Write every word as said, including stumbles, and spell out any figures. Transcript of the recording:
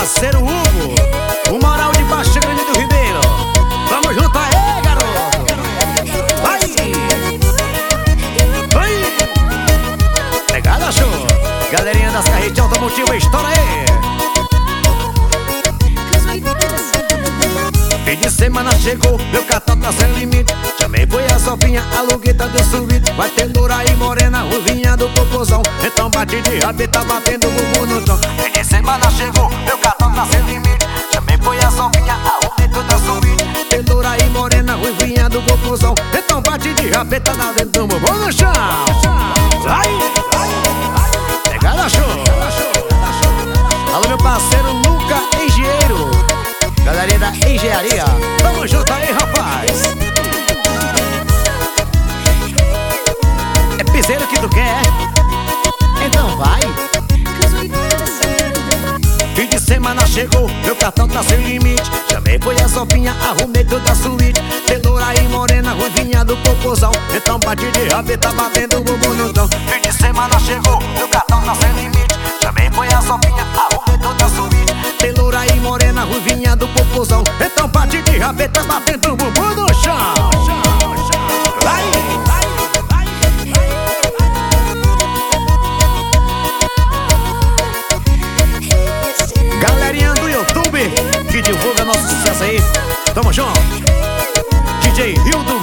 parceiro Hugo, o moral de Baixo Grande do Ribeiro. Vamos junto aí, garoto. Vai, vai. Pegada show. Galerinha das carretas automotivas, estoura aí. Fim de semana chegou, meu cartão tá sem limite. Chamei foi a Sofinha, a Lugueta do suíte. Vai ter loura e morena, ruvinha do popozão. Então bate de rabeta, tá batendo bumbum no chão. Fim de semana chegou, meu cartão tá sem limite. Chamei foi a Sofinha, a Lugueta do suíte. Tem loura e morena, ruvinha do popozão. Então bate de rabeta, tá batendo bumbum no chão. Vai, pegada show. Alô, meu parceiro Luca Engenheiro, galerinha da engenharia, tamo junto aí, rapaz. É piseiro que tu quer? Então vai. Fim de semana chegou, meu cartão tá sem limite. Chamei foi a Sofinha, arrumei toda a suíte. Tem loura e morena, ruivinha do popozão. Então bate de rabeta, tá batendo o bumbum no chão. Fim de semana chegou, meu cartão tá sem limite. Chamei foi a Sofinha, arrumei toda a suíte. Tem loura e morena, ruivinha do popozão. Então bate de rabeta, batendo o bumbum no chão. Vai, vai, vai, vai. Galerinha do YouTube que divulga nosso sucesso aí, tamo junto. D J Hildo